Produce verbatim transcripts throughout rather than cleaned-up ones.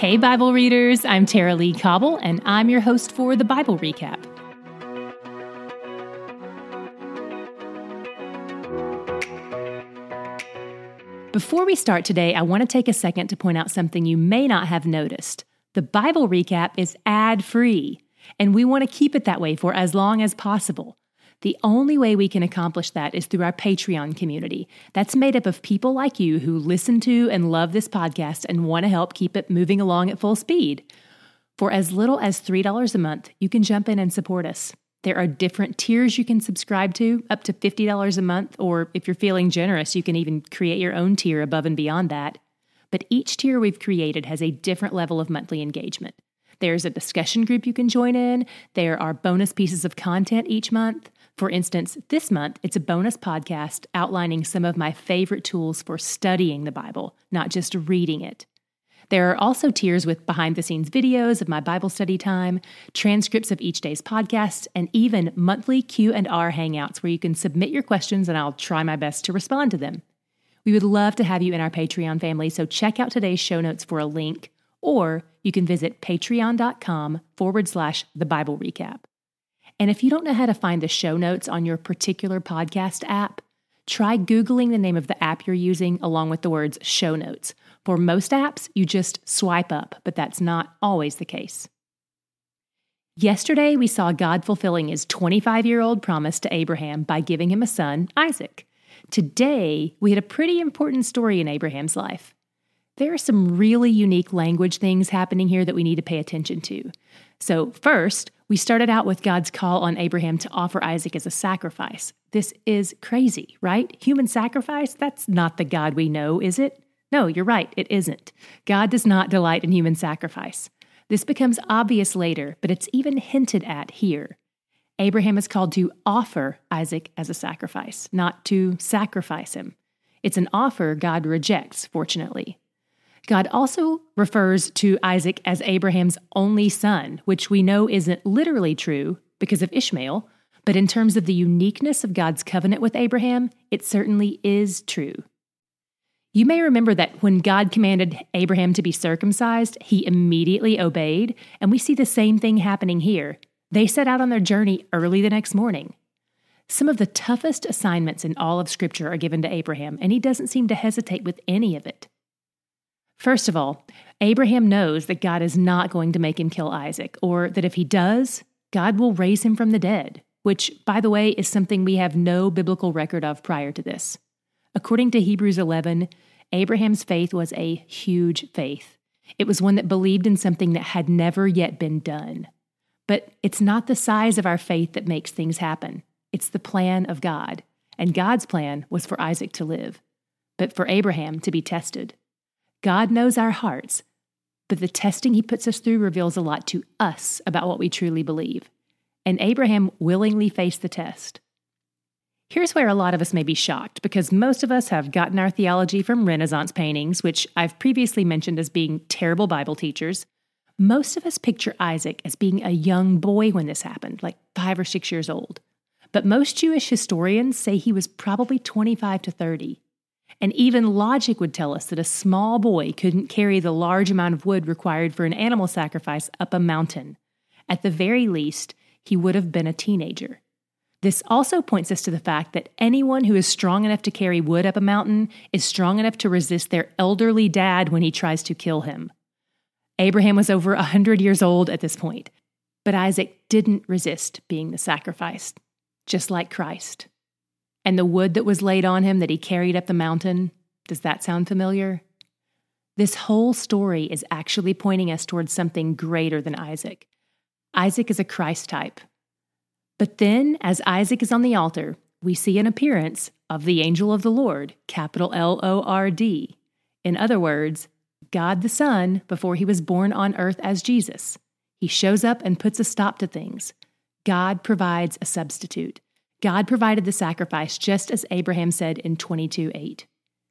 Hey, Bible readers, I'm Tara Lee Cobble, and I'm your host for the Bible Recap. Before we start today, I want to take a second to point out something you may not have noticed. The Bible Recap is ad-free, and we want to keep it that way for as long as possible. The only way we can accomplish that is through our Patreon community. That's made up of people like you who listen to and love this podcast and want to help keep it moving along at full speed. For as little as three dollars a month, you can jump in and support us. There are different tiers you can subscribe to, up to fifty dollars a month, or if you're feeling generous, you can even create your own tier above and beyond that. But each tier we've created has a different level of monthly engagement. There's a discussion group you can join in. There are bonus pieces of content each month. For instance, this month, it's a bonus podcast outlining some of my favorite tools for studying the Bible, not just reading it. There are also tiers with behind-the-scenes videos of my Bible study time, transcripts of each day's podcast, and even monthly Q and R hangouts where you can submit your questions and I'll try my best to respond to them. We would love to have you in our Patreon family, so check out today's show notes for a link, or you can visit patreon.com forward slash the Bible Recap. And if you don't know how to find the show notes on your particular podcast app, try Googling the name of the app you're using along with the words show notes. For most apps, you just swipe up, but that's not always the case. Yesterday, we saw God fulfilling his twenty-five-year-old promise to Abraham by giving him a son, Isaac. Today, we had a pretty important story in Abraham's life. There are some really unique language things happening here that we need to pay attention to. So first, we started out with God's call on Abraham to offer Isaac as a sacrifice. This is crazy, right? Human sacrifice? That's not the God we know, is it? No, you're right, it isn't. God does not delight in human sacrifice. This becomes obvious later, but it's even hinted at here. Abraham is called to offer Isaac as a sacrifice, not to sacrifice him. It's an offer God rejects, fortunately. God also refers to Isaac as Abraham's only son, which we know isn't literally true because of Ishmael, but in terms of the uniqueness of God's covenant with Abraham, it certainly is true. You may remember that when God commanded Abraham to be circumcised, he immediately obeyed, and we see the same thing happening here. They set out on their journey early the next morning. Some of the toughest assignments in all of Scripture are given to Abraham, and he doesn't seem to hesitate with any of it. First of all, Abraham knows that God is not going to make him kill Isaac, or that if he does, God will raise him from the dead, which, by the way, is something we have no biblical record of prior to this. According to Hebrews eleven, Abraham's faith was a huge faith. It was one that believed in something that had never yet been done. But it's not the size of our faith that makes things happen. It's the plan of God, and God's plan was for Isaac to live, but for Abraham to be tested. God knows our hearts, but the testing he puts us through reveals a lot to us about what we truly believe. And Abraham willingly faced the test. Here's where a lot of us may be shocked, because most of us have gotten our theology from Renaissance paintings, which I've previously mentioned as being terrible Bible teachers. Most of us picture Isaac as being a young boy when this happened, like five or six years old. But most Jewish historians say he was probably twenty-five to thirty. And even logic would tell us that a small boy couldn't carry the large amount of wood required for an animal sacrifice up a mountain. At the very least, he would have been a teenager. This also points us to the fact that anyone who is strong enough to carry wood up a mountain is strong enough to resist their elderly dad when he tries to kill him. Abraham was over one hundred years old at this point, but Isaac didn't resist being the sacrifice, just like Christ. And the wood that was laid on him that he carried up the mountain, does that sound familiar? This whole story is actually pointing us towards something greater than Isaac. Isaac is a Christ type. But then, as Isaac is on the altar, we see an appearance of the angel of the Lord, capital L O R D. In other words, God the Son before he was born on earth as Jesus. He shows up and puts a stop to things. God provides a substitute. God provided the sacrifice just as Abraham said in twenty-two eight.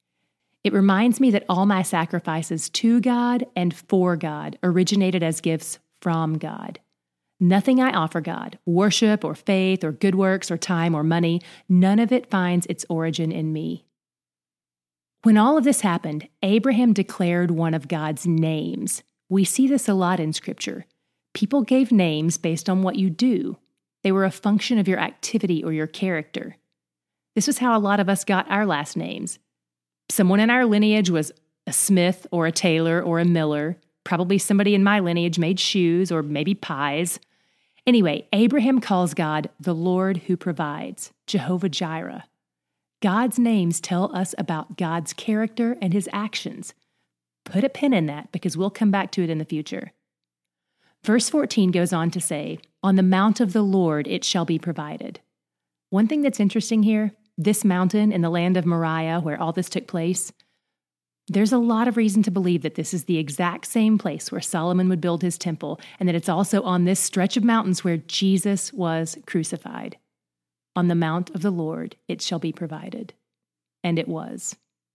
It reminds me that all my sacrifices to God and for God originated as gifts from God. Nothing I offer God, worship or faith or good works or time or money, none of it finds its origin in me. When all of this happened, Abraham declared one of God's names, We see this a lot in Scripture. People gave names based on what you do. They were a function of your activity or your character. This was how a lot of us got our last names. Someone in our lineage was a Smith or a Taylor or a Miller. Probably somebody in my lineage made shoes or maybe pies. Anyway, Abraham calls God the Lord who provides, Jehovah Jireh. God's names tell us about God's character and his actions. Put a pin in that because we'll come back to it in the future. Verse fourteen goes on to say, "On the mount of the Lord it shall be provided." One thing that's interesting here, this mountain in the land of Moriah where all this took place, there's a lot of reason to believe that this is the exact same place where Solomon would build his temple, and that it's also on this stretch of mountains where Jesus was crucified. On the mount of the Lord it shall be provided. And it was.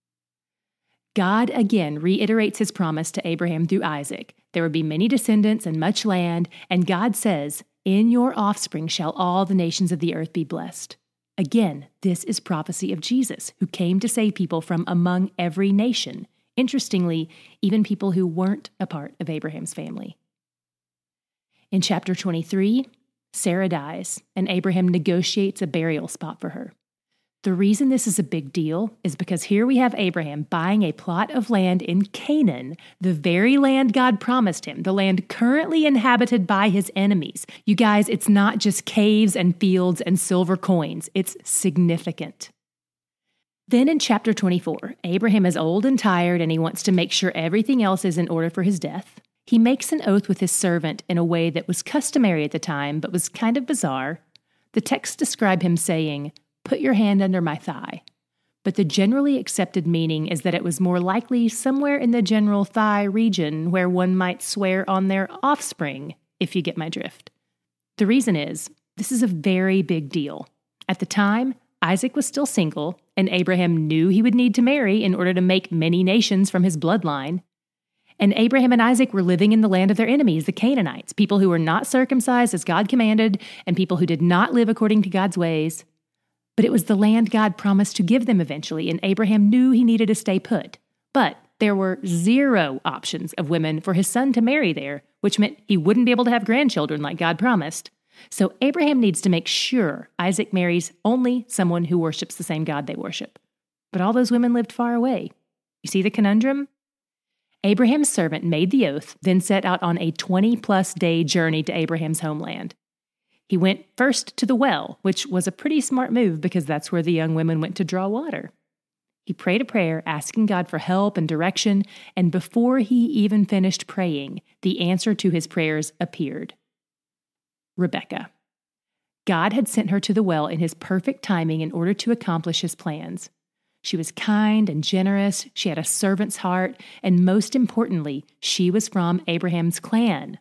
God again reiterates his promise to Abraham through Isaac. There would be many descendants and much land, and God says, "In your offspring shall all the nations of the earth be blessed." Again, this is prophecy of Jesus, who came to save people from among every nation. Interestingly, even people who weren't a part of Abraham's family. In chapter twenty-three, Sarah dies, and Abraham negotiates a burial spot for her. The reason this is a big deal is because here we have Abraham buying a plot of land in Canaan, the very land God promised him, the land currently inhabited by his enemies. You guys, it's not just caves and fields and silver coins. It's significant. Then in chapter twenty-four, Abraham is old and tired, and he wants to make sure everything else is in order for his death. He makes an oath with his servant in a way that was customary at the time, but was kind of bizarre. The texts describe him saying, "Put your hand under my thigh." But the generally accepted meaning is that it was more likely somewhere in the general thigh region where one might swear on their offspring, if you get my drift. The reason is, this is a very big deal. At the time, Isaac was still single, and Abraham knew he would need to marry in order to make many nations from his bloodline. And Abraham and Isaac were living in the land of their enemies, the Canaanites, people who were not circumcised as God commanded, and people who did not live according to God's ways. But it was the land God promised to give them eventually, and Abraham knew he needed to stay put. But there were zero options of women for his son to marry there, which meant he wouldn't be able to have grandchildren like God promised. So Abraham needs to make sure Isaac marries only someone who worships the same God they worship. But all those women lived far away. You see the conundrum? Abraham's servant made the oath, then set out on a twenty-plus day journey to Abraham's homeland. He went first to the well, which was a pretty smart move because that's where the young women went to draw water. He prayed a prayer asking God for help and direction, and before he even finished praying, the answer to his prayers appeared. Rebekah. God had sent her to the well in his perfect timing in order to accomplish his plans. She was kind and generous, she had a servant's heart, and most importantly, she was from Abraham's clan.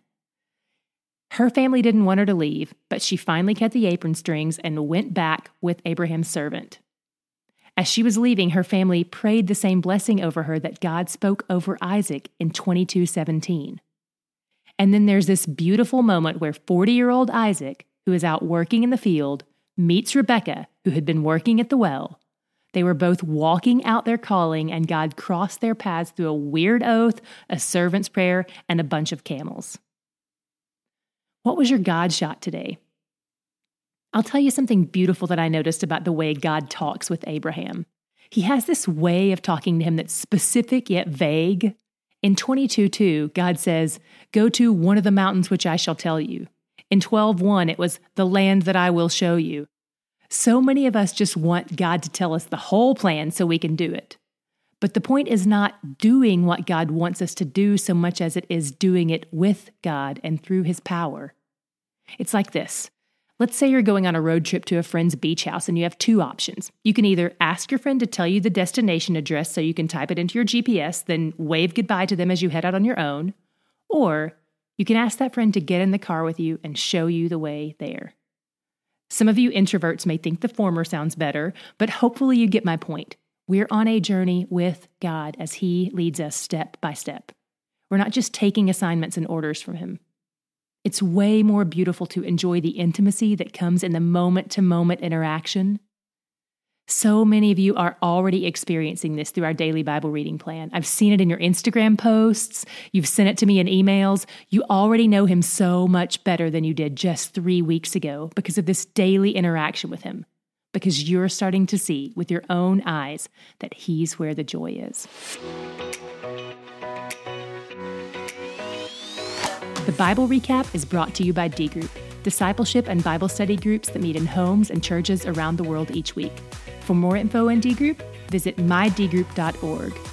Her family didn't want her to leave, but she finally cut the apron strings and went back with Abraham's servant. As she was leaving, her family prayed the same blessing over her that God spoke over Isaac in twenty-two seventeen. And then there's this beautiful moment where forty-year-old Isaac, who is out working in the field, meets Rebekah, who had been working at the well. They were both walking out their calling, and God crossed their paths through a weird oath, a servant's prayer, and a bunch of camels. What was your God shot today? I'll tell you something beautiful that I noticed about the way God talks with Abraham. He has this way of talking to him that's specific yet vague. In twenty-two two, God says, "Go to one of the mountains which I shall tell you." In twelve one, it was the land that I will show you. So many of us just want God to tell us the whole plan so we can do it. But the point is not doing what God wants us to do so much as it is doing it with God and through his power. It's like this. Let's say you're going on a road trip to a friend's beach house and you have two options. You can either ask your friend to tell you the destination address so you can type it into your G P S, then wave goodbye to them as you head out on your own, or you can ask that friend to get in the car with you and show you the way there. Some of you introverts may think the former sounds better, but hopefully you get my point. We're on a journey with God as he leads us step by step. We're not just taking assignments and orders from him. It's way more beautiful to enjoy the intimacy that comes in the moment-to-moment interaction. So many of you are already experiencing this through our daily Bible reading plan. I've seen it in your Instagram posts. You've sent it to me in emails. You already know him so much better than you did just three weeks ago because of this daily interaction with him, because you're starting to see with your own eyes that he's where the joy is. The Bible Recap is brought to you by D Group, discipleship and Bible study groups that meet in homes and churches around the world each week. For more info on D Group, visit my d group dot org.